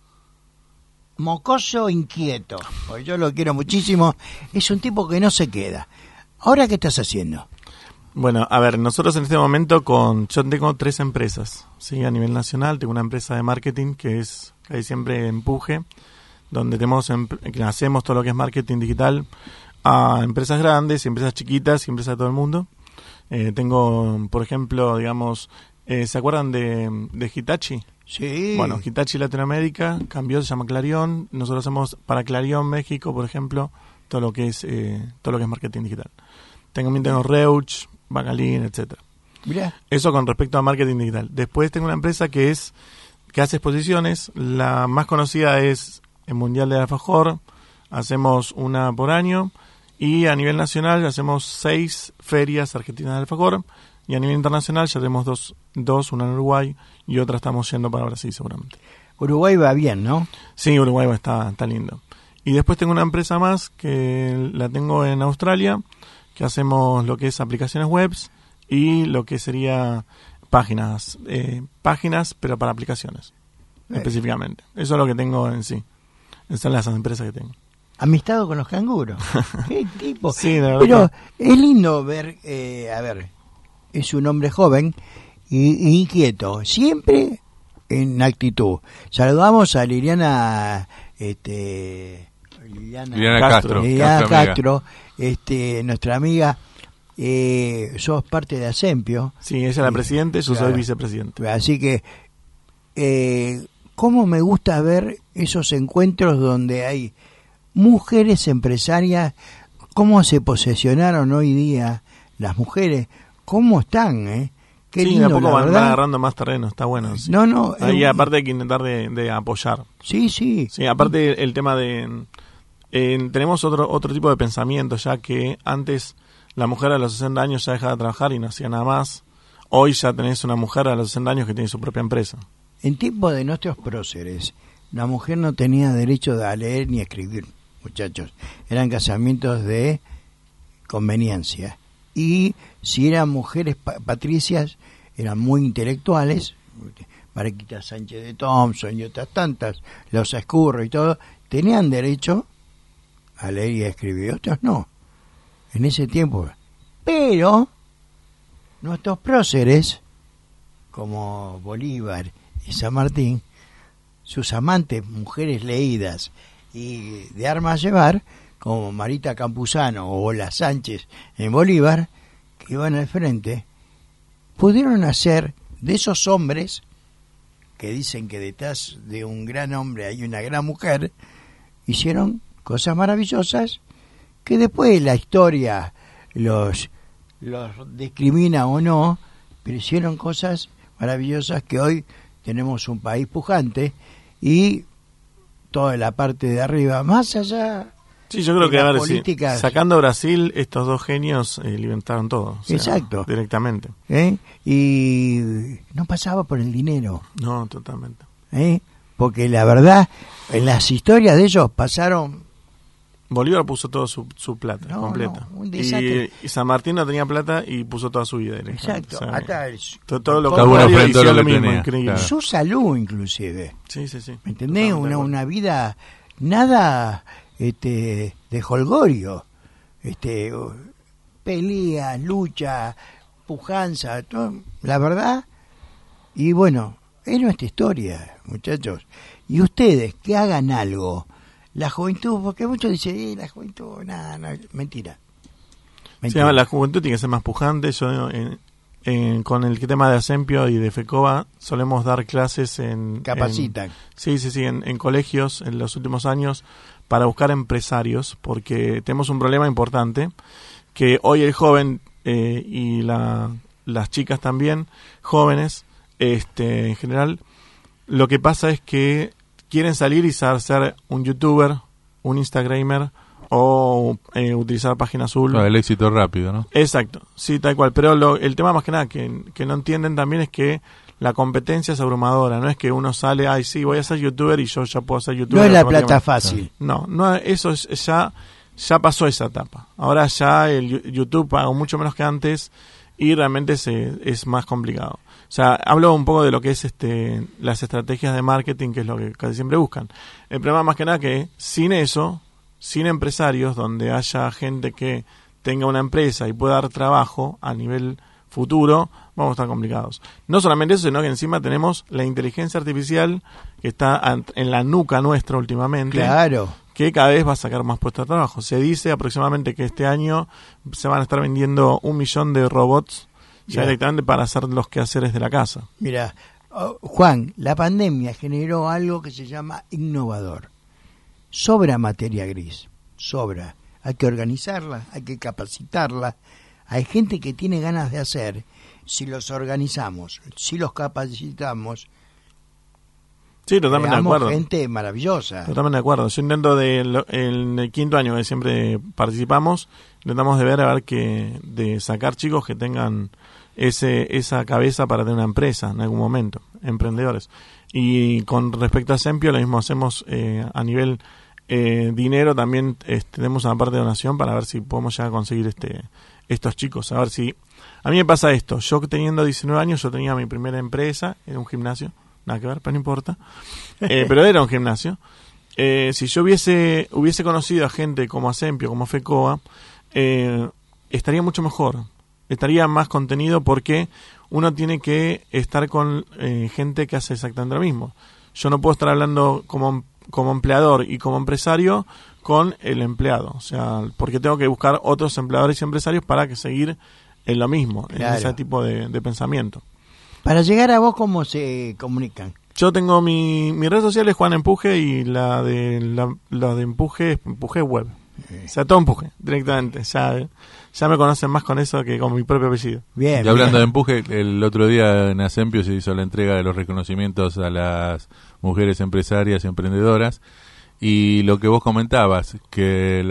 B: mocoso inquieto, porque yo lo quiero muchísimo, es un tipo que no se queda. ¿Ahora qué estás haciendo?
G: Bueno, a ver, nosotros en este momento yo tengo 3 empresas, ¿sí? A nivel nacional. Tengo una empresa de marketing que es Casi Siempre Empuje, donde hacemos todo lo que es marketing digital a empresas grandes, empresas chiquitas y empresas de todo el mundo. Tengo, por ejemplo, digamos, ¿se acuerdan de Hitachi?
B: Sí.
G: Bueno, Hitachi Latinoamérica cambió, se llama Clarion. Nosotros hacemos para Clarion México, por ejemplo, todo lo que es marketing digital. También tengo Reuch, Bacalín, etcétera.
B: Mirá.
G: Eso con respecto a marketing digital. Después tengo una empresa que hace exposiciones. La más conocida es el Mundial de Alfajor. hacemos una por año, y a nivel nacional hacemos 6 ferias argentinas de alfajor, y a nivel internacional ya tenemos dos, una en Uruguay y otra estamos yendo para Brasil seguramente.
B: Uruguay va bien, ¿no?
G: Sí, Uruguay está lindo. Y después tengo una empresa más que la tengo en Australia, que hacemos lo que es aplicaciones webs y lo que sería páginas, pero para aplicaciones, específicamente. Eso es lo que tengo en sí. Esas son las empresas que tengo.
B: Amistado con los canguros. ¿Qué tipo?
G: Sí, la verdad.
B: Pero es lindo ver, es un hombre joven y inquieto, siempre en actitud. Saludamos a Liliana
C: Castro.
B: Liliana Castro, nuestra amiga. Sos parte de Asempio.
G: Sí, ella es la presidenta, yo soy vicepresidente.
B: Así que cómo me gusta ver esos encuentros donde hay mujeres empresarias, cómo se posesionaron hoy día las mujeres, cómo están, Qué
G: sí,
B: lindo,
G: de a poco van
B: verdad.
G: agarrando más terreno, está bueno. Sí.
B: No,
G: ahí aparte hay que intentar de apoyar.
B: Sí.
G: Sí, aparte el tema de... tenemos otro tipo de pensamiento, ya que antes la mujer a los 60 años ya dejaba de trabajar y no hacía nada más. Hoy ya tenés una mujer a los 60 años que tiene su propia empresa.
B: En tiempo de nuestros próceres, la mujer no tenía derecho a leer ni a escribir, muchachos. Eran casamientos de conveniencia. Y si eran mujeres patricias, eran muy intelectuales. Mariquita Sánchez de Thompson y otras tantas, los Escurro y todo, tenían derecho a leer y a escribir. Otros no, en ese tiempo. Pero nuestros próceres, como Bolívar y San Martín, sus amantes, mujeres leídas y de armas a llevar, como Marita Campuzano o La Sánchez en Bolívar, que iban al frente, pudieron hacer de esos hombres, que dicen que detrás de un gran hombre hay una gran mujer, hicieron cosas maravillosas que después la historia los discrimina o no, pero hicieron cosas maravillosas que hoy tenemos un país pujante y toda la parte de arriba, más allá.
G: Sí, yo creo que a ver,
B: políticas...
G: sacando a Brasil, estos dos genios levantaron todo. O sea,
B: exacto.
G: Directamente.
B: Y no pasaba por el dinero.
G: No, totalmente.
B: Porque la verdad, en las historias de ellos pasaron...
G: Bolívar puso toda su plata completa.
B: Un desastre.
G: Y San Martín no tenía plata y puso toda su vida.
B: Exacto.
G: O sea,
B: hasta
G: todo lo
C: contrario
G: hicieron lo mismo, increíble.
B: Su salud, inclusive.
G: Sí.
B: ¿Me entendés? Una vida nada de holgorio. Peleas, lucha, pujanza, todo, la verdad. Y bueno, es nuestra historia, muchachos. Y ustedes, que hagan algo. La juventud, porque muchos dicen, la juventud, nada, mentira.
G: Sí, la juventud tiene que ser más pujante. Yo, con el tema de Asempio y de FECOBA, solemos dar clases
B: Capacitan.
G: En colegios en los últimos años para buscar empresarios, porque tenemos un problema importante, que hoy el joven y las chicas también, jóvenes, en general, lo que pasa es que quieren salir y ser un youtuber, un instagramer o utilizar página azul.
C: El éxito rápido, ¿no?
G: Exacto, sí, tal cual. Pero el tema más que nada que no entienden también es que la competencia es abrumadora. No es que uno sale, sí, voy a ser youtuber y yo ya puedo ser youtuber.
B: No es la plata fácil.
G: No, eso es ya pasó esa etapa. Ahora ya el YouTube paga mucho menos que antes y realmente es más complicado. O sea, hablo un poco de lo que es las estrategias de marketing, que es lo que casi siempre buscan. El problema más que nada que sin eso, sin empresarios, donde haya gente que tenga una empresa y pueda dar trabajo a nivel futuro, vamos a estar complicados. No solamente eso, sino que encima tenemos la inteligencia artificial que está en la nuca nuestra últimamente.
B: Claro.
G: Que cada vez va a sacar más puestos de trabajo. Se dice aproximadamente que este año se van a estar vendiendo 1 millón de robots ya directamente para hacer los quehaceres de la casa.
B: Mira, Juan, la pandemia generó algo que se llama innovador. Sobra materia gris, sobra. Hay que organizarla, hay que capacitarla. Hay gente que tiene ganas de hacer. Si los organizamos, si los capacitamos,
G: Sí, totalmente de acuerdo.
B: Gente maravillosa.
G: Totalmente de acuerdo. Yo intento en el quinto año que siempre participamos, intentamos de de sacar chicos que tengan esa cabeza para tener una empresa en algún momento, emprendedores. Y con respecto a Sempio, lo mismo hacemos a nivel dinero, también tenemos una parte de donación para ver si podemos ya conseguir estos chicos. A ver si... A mí me pasa esto, yo teniendo 19 años, yo tenía mi primera empresa, era un gimnasio, nada que ver, pero no importa, pero era un gimnasio. Si yo hubiese conocido a gente como Asempio, como FECOA, estaría mucho mejor, estaría más contenido, porque uno tiene que estar con gente que hace exactamente lo mismo. Yo no puedo estar hablando como empleador y como empresario con el empleado, o sea, porque tengo que buscar otros empleadores y empresarios para que seguir en lo mismo, claro, en ese tipo de pensamiento.
B: Para llegar a vos, ¿cómo se comunican?
G: Yo tengo mi red social es Juan Empuje, y la de Empuje es Empuje Web. O sea, todo Empuje, directamente. Ya me conocen más con eso que con mi propio apellido.
C: Bien. Y hablando de Empuje, el otro día en Asempio se hizo la entrega de los reconocimientos a las mujeres empresarias y emprendedoras. Y lo que vos comentabas, que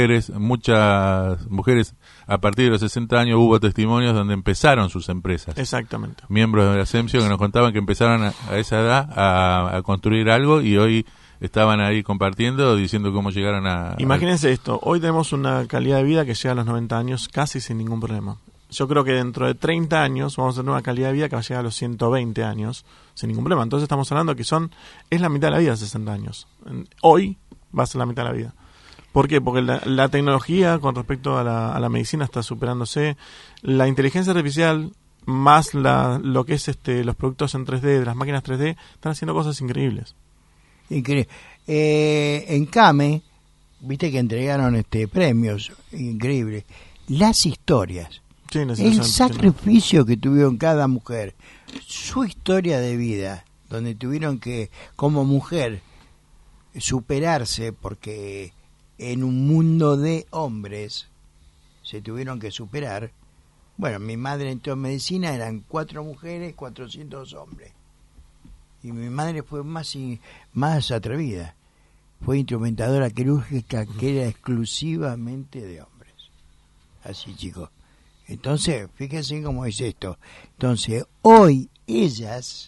C: muchas mujeres, a partir de los 60 años hubo testimonios donde empezaron sus empresas.
G: Exactamente.
C: Miembros de la Asempio que nos contaban que empezaron a esa edad a construir algo, y hoy estaban ahí compartiendo, diciendo cómo llegaron a...
G: Imagínense esto, hoy tenemos una calidad de vida que llega a los 90 años casi sin ningún problema. Yo creo que dentro de 30 años vamos a tener una calidad de vida que va a llegar a los 120 años sin ningún problema. Entonces estamos hablando que es la mitad de la vida, 60 años. Hoy va a ser la mitad de la vida. ¿Por qué? Porque la tecnología con respecto a la medicina está superándose. La inteligencia artificial más lo que es los productos en 3D, de las máquinas 3D, están haciendo cosas increíbles.
B: Increíble. En CAME, viste que entregaron premios increíbles. Las historias. Sí, el sacrificio que tuvieron cada mujer, su historia de vida, donde tuvieron que, como mujer, superarse, porque en un mundo de hombres se tuvieron que superar. Bueno, mi madre entró en medicina, eran 4 mujeres, 400 hombres. Y mi madre fue más atrevida. Fue instrumentadora quirúrgica, que era exclusivamente de hombres. Así, chicos. Entonces, fíjense cómo es esto. Entonces, hoy ellas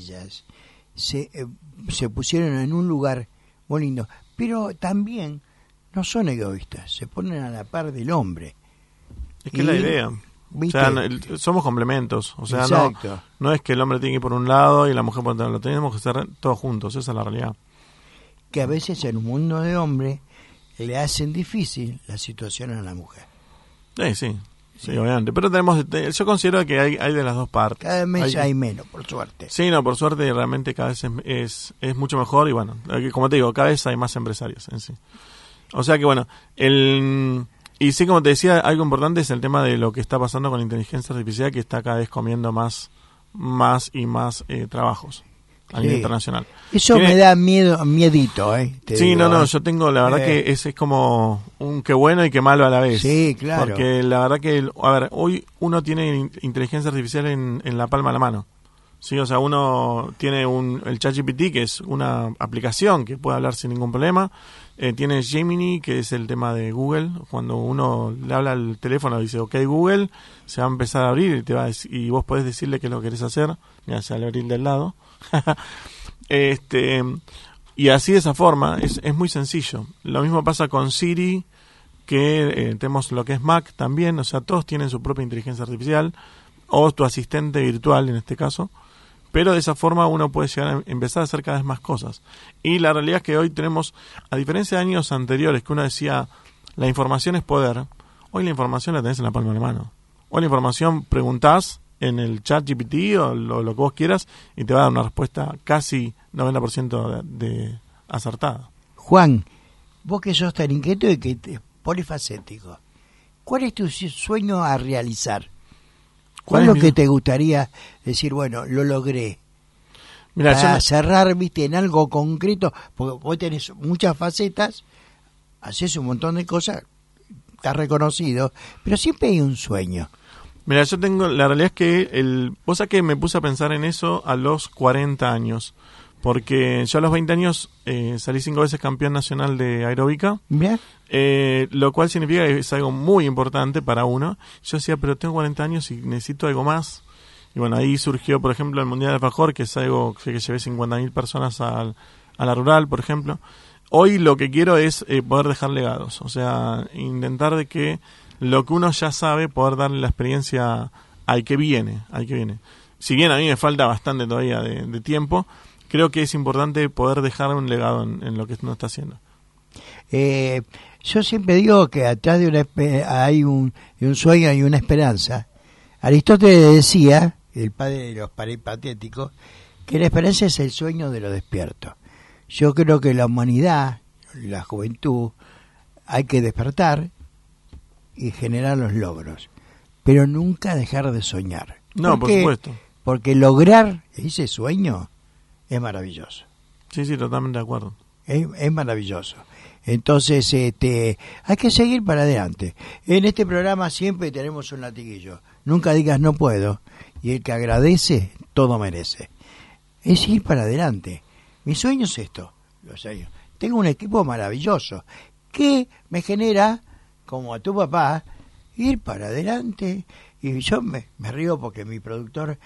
B: se pusieron en un lugar muy lindo, pero también no son egoístas, se ponen a la par del hombre.
G: Es que es la idea. ¿Viste? O sea, somos complementos. O sea, no es que el hombre tiene que ir por un lado y la mujer por otro. Lo tenemos que hacer todos juntos, esa es la realidad.
B: Que a veces en un mundo de hombres le hacen difícil la situación a la mujer.
G: Sí, obviamente. Pero yo considero que hay de las dos partes.
B: Cada vez hay menos, por suerte.
G: Sí, por suerte realmente cada vez es mucho mejor, y bueno, como te digo, cada vez hay más empresarios en sí. O sea que bueno, y sí, como te decía, algo importante es el tema de lo que está pasando con la inteligencia artificial, que está cada vez comiendo más y más trabajos a nivel internacional.
B: Eso me da miedito,
G: yo tengo, la verdad que es como un qué bueno y qué malo a la vez.
B: Sí, claro.
G: Porque la verdad que, hoy uno tiene inteligencia artificial en la palma de la mano. Sí, o sea, uno tiene el ChatGPT, que es una aplicación que puede hablar sin ningún problema. Tiene Gemini, que es el tema de Google. Cuando uno le habla al teléfono y dice, ok, Google, se va a empezar a abrir y vos podés decirle qué es lo que querés hacer. Ya se va a abrir del lado. Y así, de esa forma, es muy sencillo. Lo mismo pasa con Siri, que tenemos lo que es Mac también. O sea, todos tienen su propia inteligencia artificial, o tu asistente virtual en este caso. Pero de esa forma uno puede llegar a empezar a hacer cada vez más cosas. Y la realidad es que hoy tenemos, a diferencia de años anteriores, que uno decía, la información es poder, hoy la información la tenés en la palma de la mano. Hoy la información preguntás en el chat GPT o lo que vos quieras, y te va a dar una respuesta casi 90% de acertada.
B: Juan, vos que sos tan inquieto y que polifacético, ¿cuál es tu sueño a realizar? ¿Cuál es lo que te gustaría decir, bueno, lo logré? Mira, para cerrar, viste, en algo concreto, porque vos tenés muchas facetas, haces un montón de cosas, estás reconocido, pero siempre hay un sueño.
G: Mira, yo tengo, la realidad es que vos sabés que me puse a pensar en eso a los 40 años, porque yo a los 20 años salí 5 veces campeón nacional de aeróbica,
B: Bien.
G: lo cual significa que es algo muy importante para uno. Yo decía, pero tengo 40 años y necesito algo más. Y bueno, ahí surgió, por ejemplo, el Mundial de Alfajor, que es algo que llevé 50.000 personas a la rural, por ejemplo. Hoy lo que quiero es poder dejar legados, o sea, intentar de que lo que uno ya sabe, poder darle la experiencia al que viene. Si bien a mí me falta bastante todavía de tiempo, creo que es importante poder dejar un legado en lo que uno está haciendo.
B: Yo siempre digo que atrás de hay un sueño y una esperanza. Aristóteles decía, el padre de los peripatéticos, que la esperanza es el sueño de lo despierto. Yo creo que la humanidad, la juventud, hay que despertar y generar los logros, pero nunca dejar de soñar.
G: No, por supuesto.
B: Porque lograr ese sueño es maravilloso.
G: Sí, totalmente de acuerdo.
B: Es maravilloso. Entonces, hay que seguir para adelante. En este programa siempre tenemos un latiguillo. Nunca digas no puedo. Y el que agradece, todo merece. Es ir para adelante. Mi sueño es esto. Tengo un equipo maravilloso que me genera, como a tu papá, ir para adelante. Y yo me río porque mi productor,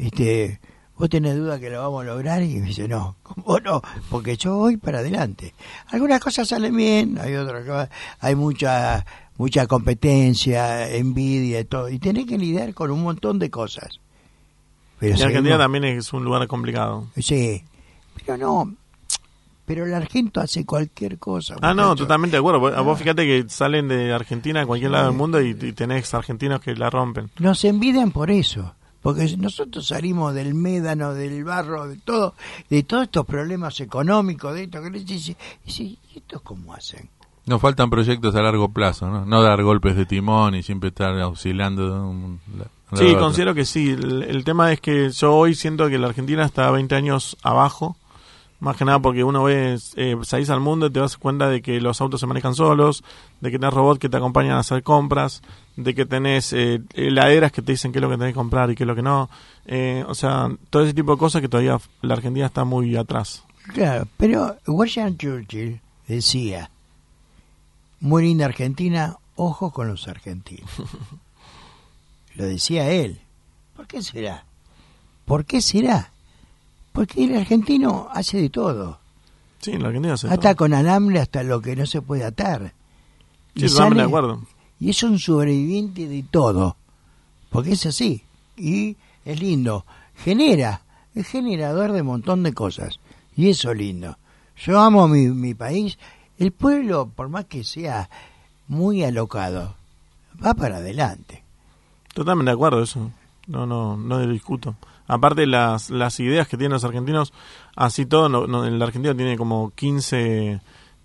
B: ¿vos tenés duda que lo vamos a lograr? Y me dice, no, ¿cómo no? Porque yo voy para adelante. Algunas cosas salen bien, hay otras cosas, hay mucha competencia, envidia y todo. Y tenés que lidiar con un montón de cosas. Pero
G: y Argentina también es un lugar complicado.
B: Sí, pero no. Pero el argento hace cualquier cosa.
G: No, totalmente de acuerdo. Vos fíjate que salen de Argentina a cualquier lado del mundo y tenés argentinos que la rompen.
B: Nos envidian por eso. Porque nosotros salimos del médano, del barro, de todos estos problemas económicos, de esto que dice, ¿y estos cómo hacen?
C: Nos faltan proyectos a largo plazo, ¿no? No dar golpes de timón y siempre estar oscilando.
G: Sí, considero que sí. El tema es que yo hoy siento que la Argentina está 20 años abajo. Más que nada porque uno ve, salís al mundo y te das cuenta de que los autos se manejan solos, de que tenés robots que te acompañan a hacer compras, de que tenés heladeras que te dicen qué es lo que tenés que comprar y qué es lo que no. O sea, todo ese tipo de cosas que todavía la Argentina está muy atrás.
B: Claro, pero Winston Churchill decía, muy linda Argentina, ojo con los argentinos. Lo decía él. ¿Por qué será? Porque el argentino hace de todo.
G: Sí, el argentino hace
B: Ata con alambre hasta lo que no se puede atar.
G: Sí, totalmente de acuerdo.
B: Y es un sobreviviente de todo. Porque es así. Y es lindo. Es generador de un montón de cosas. Y eso es lindo. Yo amo mi país. El pueblo, por más que sea muy alocado, va para adelante.
G: Totalmente de acuerdo, eso. No discuto. Aparte las ideas que tienen los argentinos, así todo, el argentino tiene como 15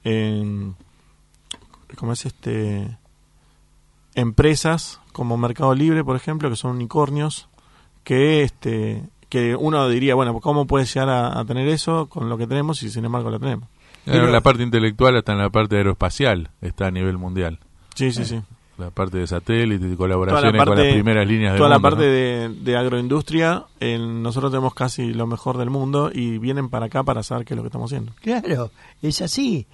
G: empresas como Mercado Libre, por ejemplo, que son unicornios, que uno diría, bueno, ¿cómo puedes llegar a tener eso con lo que tenemos y sin embargo lo tenemos?
C: Pero la parte intelectual hasta en la parte aeroespacial está a nivel mundial.
G: Sí.
C: La parte de satélite, de colaboraciones con las primeras líneas del mundo.
G: Toda la parte, ¿no? de agroindustria, nosotros tenemos casi lo mejor del mundo y vienen para acá para saber qué es lo que estamos haciendo.
B: Claro, es así.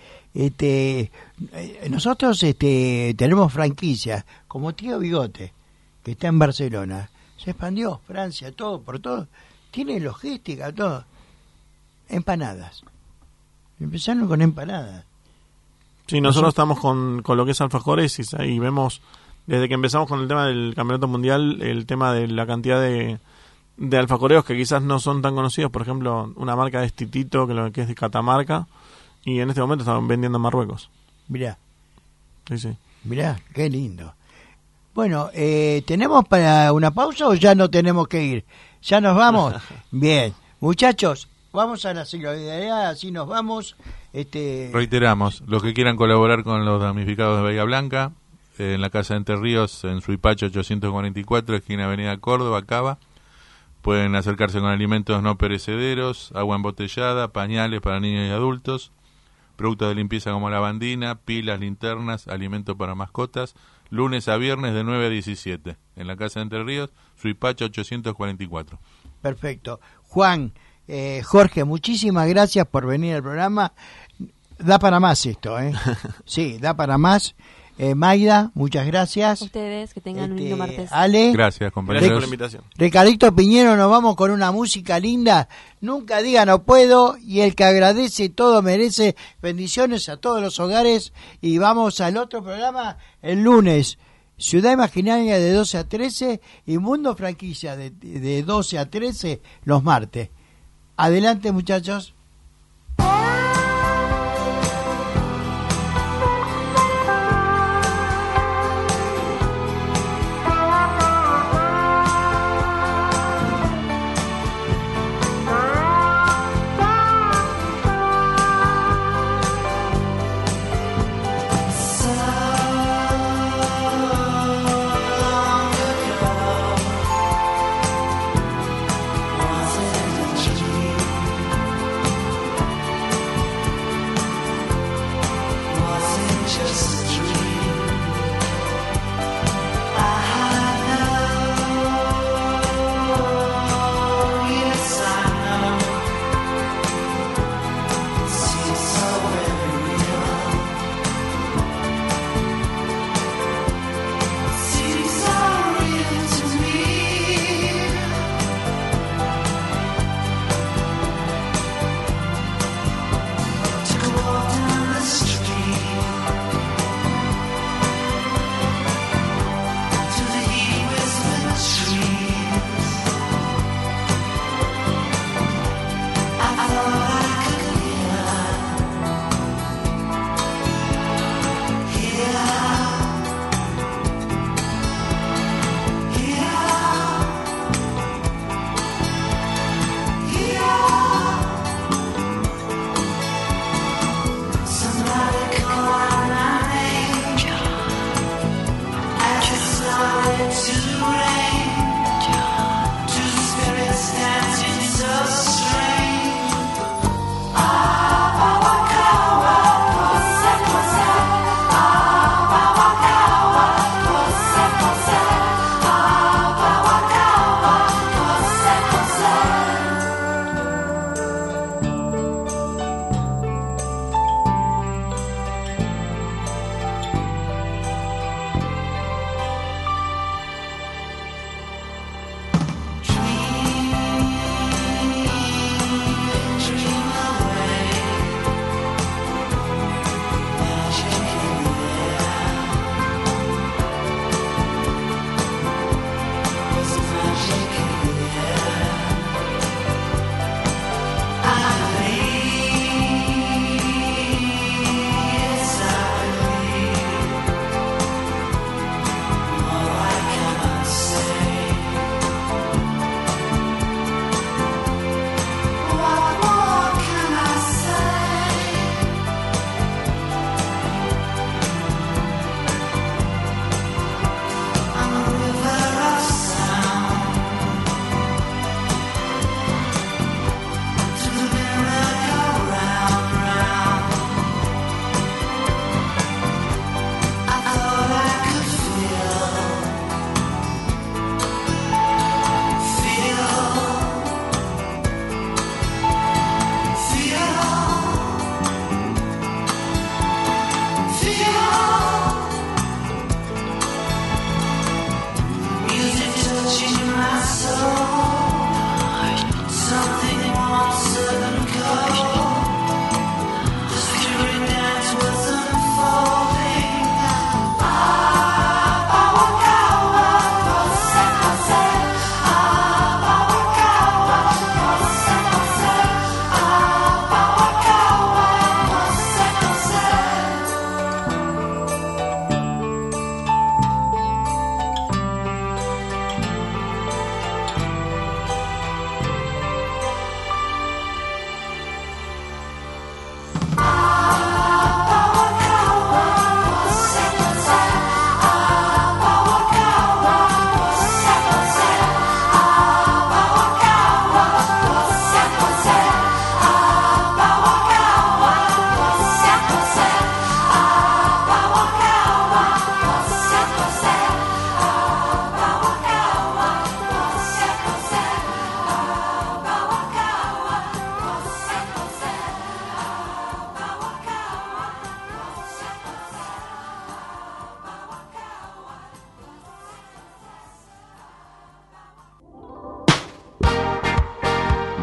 B: Nosotros tenemos franquicias, como Tío Bigote, que está en Barcelona. Se expandió, Francia, todo, por todo. Tiene logística, todo. Empanadas. Empezaron con empanadas.
G: Sí, nosotros estamos con lo que es alfajores y vemos, desde que empezamos con el tema del campeonato mundial, el tema de la cantidad de alfajoreos que quizás no son tan conocidos. Por ejemplo, una marca es Titito, que es de Catamarca, y en este momento están vendiendo en Marruecos.
B: Mirá.
G: Sí.
B: Mirá, qué lindo. Bueno, ¿tenemos para una pausa o ya no tenemos que ir? ¿Ya nos vamos? Bien. Muchachos, vamos a la solidaridad, así nos vamos.
C: Reiteramos, los que quieran colaborar con los damnificados de Bahía Blanca, en la Casa de Entre Ríos, en Suipacha 844, esquina Avenida Córdoba, Cava, pueden acercarse con alimentos no perecederos, agua embotellada, pañales para niños y adultos, productos de limpieza como lavandina, pilas, linternas, alimentos para mascotas, lunes a viernes de 9 a 17, en la Casa de Entre Ríos, Suipacha 844.
B: Perfecto. Juan, Jorge, muchísimas gracias por venir al programa. Da para más esto, ¿eh? Sí, da para más. Mayda, muchas gracias.
D: Ustedes, que tengan un lindo martes.
B: Ale.
C: Gracias,
G: Gracias
C: compañeros.
G: por la invitación.
B: Ricardito Piñero, nos vamos con una música linda. Nunca diga no puedo, y el que agradece todo merece. Bendiciones a todos los hogares, y vamos al otro programa el lunes. Ciudad Imaginaria de 12 a 13 y Mundo Franquicia de 12 a 13 los martes. Adelante, muchachos.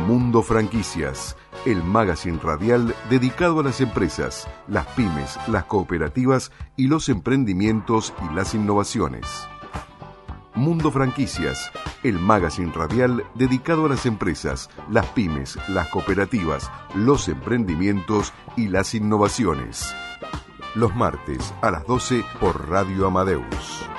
A: Mundo Franquicias, el magazine radial dedicado a las empresas, las pymes, las cooperativas y los emprendimientos y las innovaciones. Mundo Franquicias, el magazine radial dedicado a las empresas, las pymes, las cooperativas, los emprendimientos y las innovaciones. Los martes a las 12 por Radio Amadeus.